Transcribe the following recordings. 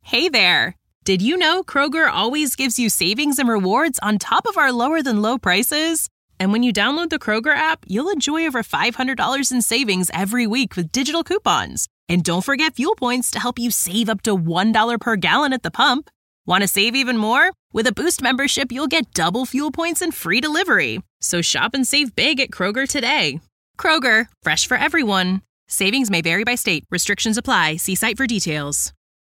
Hey there! Did you know Kroger always gives you savings and rewards on top of our lower-than-low prices? And when you download the Kroger app, you'll enjoy over $500 in savings every week with digital coupons. And don't forget fuel points to help you save up to $1 per gallon at the pump. Want to save even more? With a Boost membership, you'll get double fuel points and free delivery. So shop and save big at Kroger today. Kroger, fresh for everyone. Savings may vary by state. Restrictions apply. See site for details.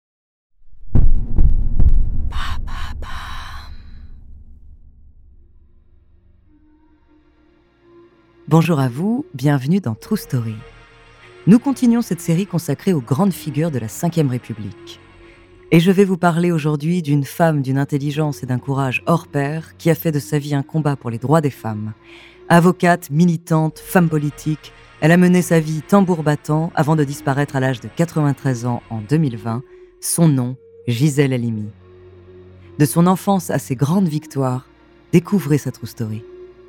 Bonjour à vous, bienvenue dans True Story. Nous continuons cette série consacrée aux grandes figures de la Ve République. Et je vais vous parler aujourd'hui d'une femme d'une intelligence et d'un courage hors pair qui a fait de sa vie un combat pour les droits des femmes. Avocate, militante, femme politique, elle a mené sa vie tambour battant avant de disparaître à l'âge de 93 ans en 2020. Son nom, Gisèle Halimi. De son enfance à ses grandes victoires, découvrez sa True Story.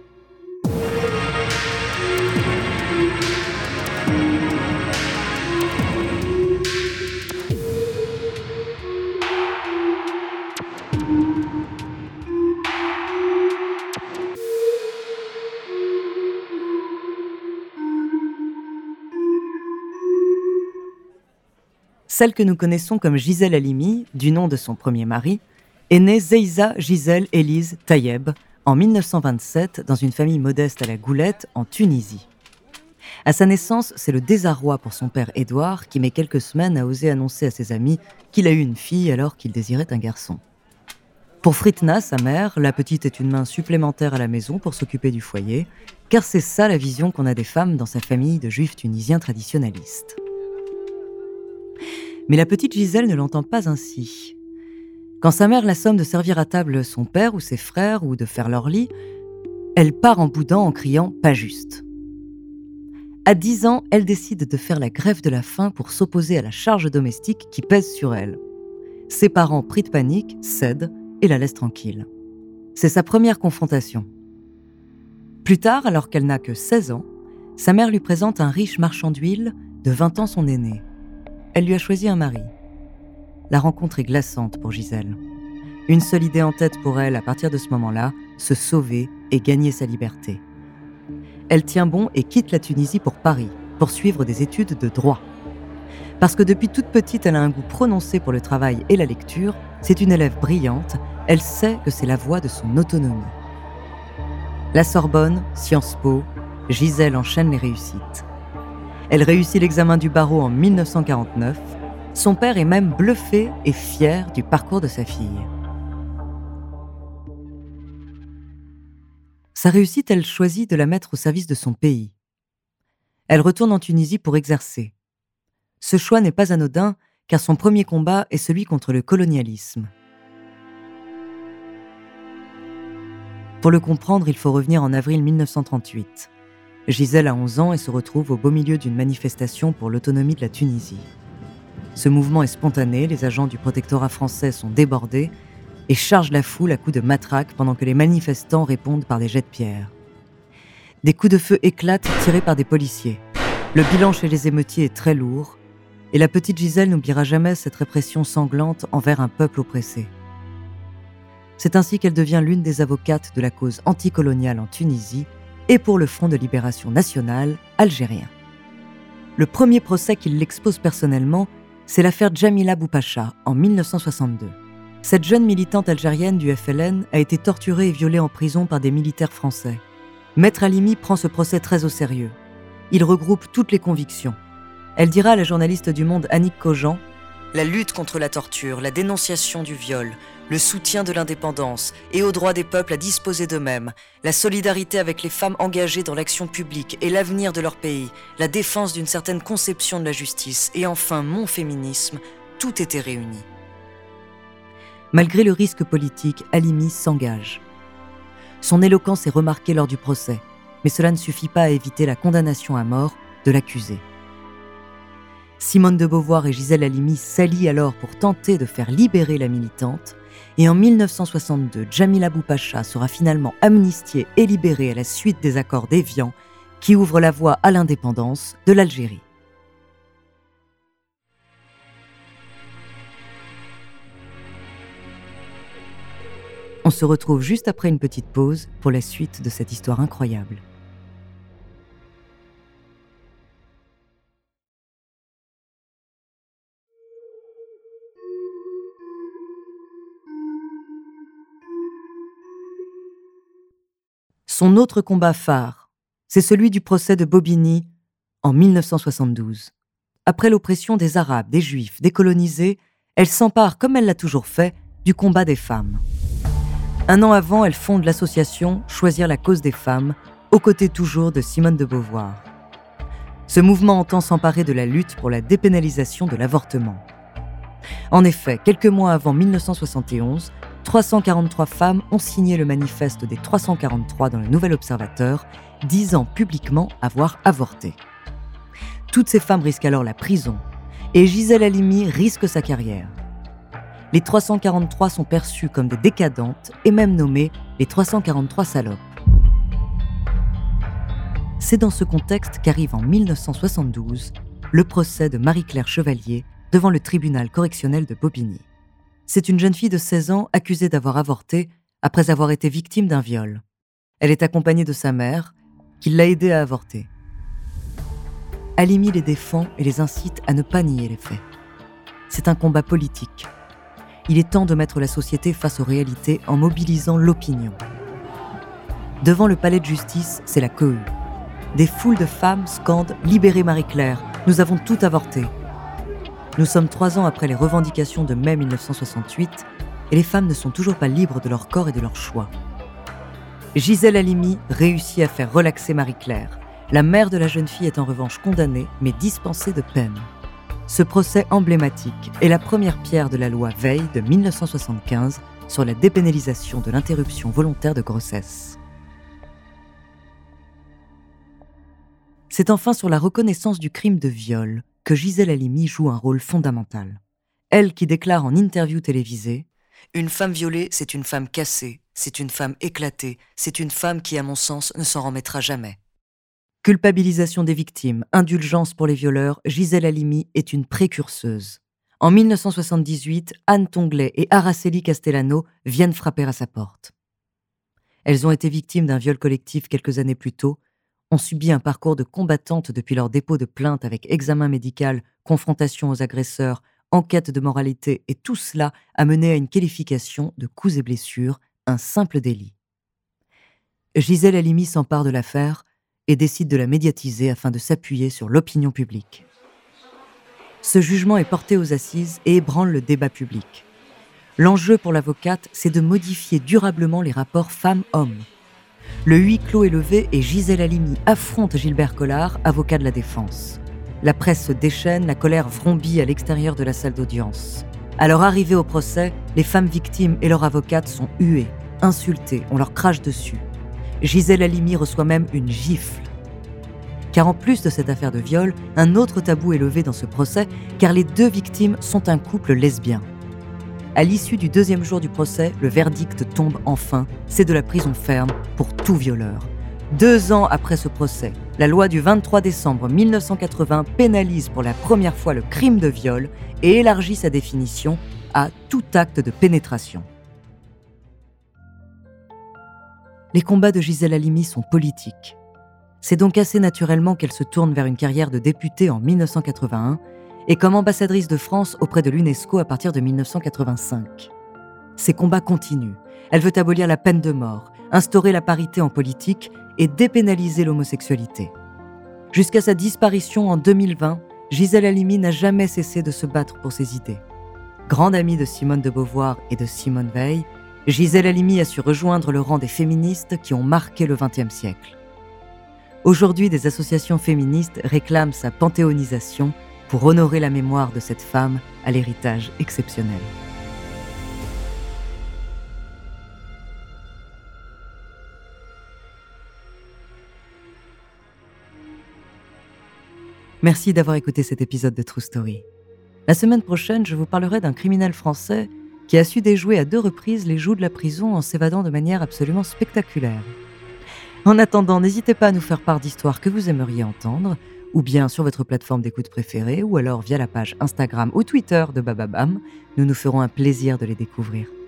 Celle que nous connaissons comme Gisèle Halimi, du nom de son premier mari, est née Zeiza Gisèle Élise Tayeb en 1927 dans une famille modeste à la Goulette, en Tunisie. À sa naissance, c'est le désarroi pour son père Édouard qui met quelques semaines à oser annoncer à ses amis qu'il a eu une fille alors qu'il désirait un garçon. Pour Fritna, sa mère, la petite est une main supplémentaire à la maison pour s'occuper du foyer, car c'est ça la vision qu'on a des femmes dans sa famille de juifs tunisiens traditionnalistes. Mais la petite Gisèle ne l'entend pas ainsi. Quand sa mère l'assomme de servir à table son père ou ses frères ou de faire leur lit, elle part en boudant en criant « pas juste ». À 10 ans, elle décide de faire la grève de la faim pour s'opposer à la charge domestique qui pèse sur elle. Ses parents, pris de panique, cèdent et la laissent tranquille. C'est sa première confrontation. Plus tard, alors qu'elle n'a que 16 ans, sa mère lui présente un riche marchand d'huile, de 20 ans son aîné. Elle lui a choisi un mari. La rencontre est glaçante pour Gisèle. Une seule idée en tête pour elle, à partir de ce moment-là, se sauver et gagner sa liberté. Elle tient bon et quitte la Tunisie pour Paris, pour suivre des études de droit. Parce que depuis toute petite, elle a un goût prononcé pour le travail et la lecture, c'est une élève brillante, elle sait que c'est la voie de son autonomie. La Sorbonne, Sciences Po, Gisèle enchaîne les réussites. Elle réussit l'examen du barreau en 1949. Son père est même bluffé et fier du parcours de sa fille. Sa réussite, elle choisit de la mettre au service de son pays. Elle retourne en Tunisie pour exercer. Ce choix n'est pas anodin, car son premier combat est celui contre le colonialisme. Pour le comprendre, il faut revenir en avril 1938. Gisèle a 11 ans et se retrouve au beau milieu d'une manifestation pour l'autonomie de la Tunisie. Ce mouvement est spontané, les agents du protectorat français sont débordés et chargent la foule à coups de matraque pendant que les manifestants répondent par des jets de pierre. Des coups de feu éclatent tirés par des policiers. Le bilan chez les émeutiers est très lourd et la petite Gisèle n'oubliera jamais cette répression sanglante envers un peuple oppressé. C'est ainsi qu'elle devient l'une des avocates de la cause anticoloniale en Tunisie et pour le Front de libération nationale algérien. Le premier procès qui l'expose personnellement, c'est l'affaire Djamila Boupacha en 1962. Cette jeune militante algérienne du FLN a été torturée et violée en prison par des militaires français. Maître Halimi prend ce procès très au sérieux. Il regroupe toutes les convictions. Elle dira à la journaliste du Monde Annick Cogent « La lutte contre la torture, la dénonciation du viol, le soutien de l'indépendance et au droit des peuples à disposer d'eux-mêmes, la solidarité avec les femmes engagées dans l'action publique et l'avenir de leur pays, la défense d'une certaine conception de la justice et enfin mon féminisme, tout était réuni. » Malgré le risque politique, Halimi s'engage. Son éloquence est remarquée lors du procès, mais cela ne suffit pas à éviter la condamnation à mort de l'accusé. Simone de Beauvoir et Gisèle Halimi s'allient alors pour tenter de faire libérer la militante, et en 1962, Djamila Boupacha sera finalement amnistiée et libérée à la suite des accords d'Évian qui ouvrent la voie à l'indépendance de l'Algérie. On se retrouve juste après une petite pause pour la suite de cette histoire incroyable. Son autre combat phare, c'est celui du procès de Bobigny en 1972. Après l'oppression des Arabes, des Juifs, des colonisés, elle s'empare, comme elle l'a toujours fait, du combat des femmes. Un an avant, elle fonde l'association Choisir la cause des femmes, aux côtés toujours de Simone de Beauvoir. Ce mouvement entend s'emparer de la lutte pour la dépénalisation de l'avortement. En effet, quelques mois avant 1971, 343 femmes ont signé le manifeste des 343 dans le Nouvel Observateur, disant publiquement avoir avorté. Toutes ces femmes risquent alors la prison, et Gisèle Halimi risque sa carrière. Les 343 sont perçues comme des décadentes et même nommées les 343 salopes. C'est dans ce contexte qu'arrive en 1972 le procès de Marie-Claire Chevalier devant le tribunal correctionnel de Bobigny. C'est une jeune fille de 16 ans accusée d'avoir avorté après avoir été victime d'un viol. Elle est accompagnée de sa mère, qui l'a aidée à avorter. Halimi les défend et les incite à ne pas nier les faits. C'est un combat politique. Il est temps de mettre la société face aux réalités en mobilisant l'opinion. Devant le palais de justice, c'est la cohue. Des foules de femmes scandent « Libérez Marie-Claire, nous avons tout avorté ». Nous sommes 3 ans après les revendications de mai 1968 et les femmes ne sont toujours pas libres de leur corps et de leur choix. Gisèle Halimi réussit à faire relaxer Marie-Claire. La mère de la jeune fille est en revanche condamnée, mais dispensée de peine. Ce procès emblématique est la première pierre de la loi Veil de 1975 sur la dépénalisation de l'interruption volontaire de grossesse. C'est enfin sur la reconnaissance du crime de viol que Gisèle Halimi joue un rôle fondamental. Elle qui déclare en interview télévisée « Une femme violée, c'est une femme cassée, c'est une femme éclatée, c'est une femme qui, à mon sens, ne s'en remettra jamais. » Culpabilisation des victimes, indulgence pour les violeurs, Gisèle Halimi est une précurseuse. En 1978, Anne Tonglet et Araceli Castellano viennent frapper à sa porte. Elles ont été victimes d'un viol collectif quelques années plus tôt, ont subi un parcours de combattantes depuis leur dépôt de plainte avec examen médical, confrontation aux agresseurs, enquête de moralité et tout cela a mené à une qualification de coups et blessures, un simple délit. Gisèle Halimi s'empare de l'affaire et décide de la médiatiser afin de s'appuyer sur l'opinion publique. Ce jugement est porté aux assises et ébranle le débat public. L'enjeu pour l'avocate, c'est de modifier durablement les rapports femmes-hommes. Le huis clos est levé et Gisèle Halimi affronte Gilbert Collard, avocat de la défense. La presse se déchaîne, la colère vrombit à l'extérieur de la salle d'audience. À leur arrivée au procès, les femmes victimes et leur avocate sont huées, insultées, on leur crache dessus. Gisèle Halimi reçoit même une gifle. Car en plus de cette affaire de viol, un autre tabou est levé dans ce procès, car les 2 victimes sont un couple lesbien. À l'issue du 2e jour du procès, le verdict tombe enfin, c'est de la prison ferme pour tout violeur. 2 ans après ce procès, la loi du 23 décembre 1980 pénalise pour la première fois le crime de viol et élargit sa définition à tout acte de pénétration. Les combats de Gisèle Halimi sont politiques. C'est donc assez naturellement qu'elle se tourne vers une carrière de députée en 1981 et comme ambassadrice de France auprès de l'UNESCO à partir de 1985. Ses combats continuent. Elle veut abolir la peine de mort, instaurer la parité en politique et dépénaliser l'homosexualité. Jusqu'à sa disparition en 2020, Gisèle Halimi n'a jamais cessé de se battre pour ses idées. Grande amie de Simone de Beauvoir et de Simone Veil, Gisèle Halimi a su rejoindre le rang des féministes qui ont marqué le XXe siècle. Aujourd'hui, des associations féministes réclament sa panthéonisation pour honorer la mémoire de cette femme à l'héritage exceptionnel. Merci d'avoir écouté cet épisode de True Story. La semaine prochaine, je vous parlerai d'un criminel français qui a su déjouer à 2 reprises les jougs de la prison en s'évadant de manière absolument spectaculaire. En attendant, n'hésitez pas à nous faire part d'histoires que vous aimeriez entendre, ou bien sur votre plateforme d'écoute préférée, ou alors via la page Instagram ou Twitter de Bababam. Nous nous ferons un plaisir de les découvrir.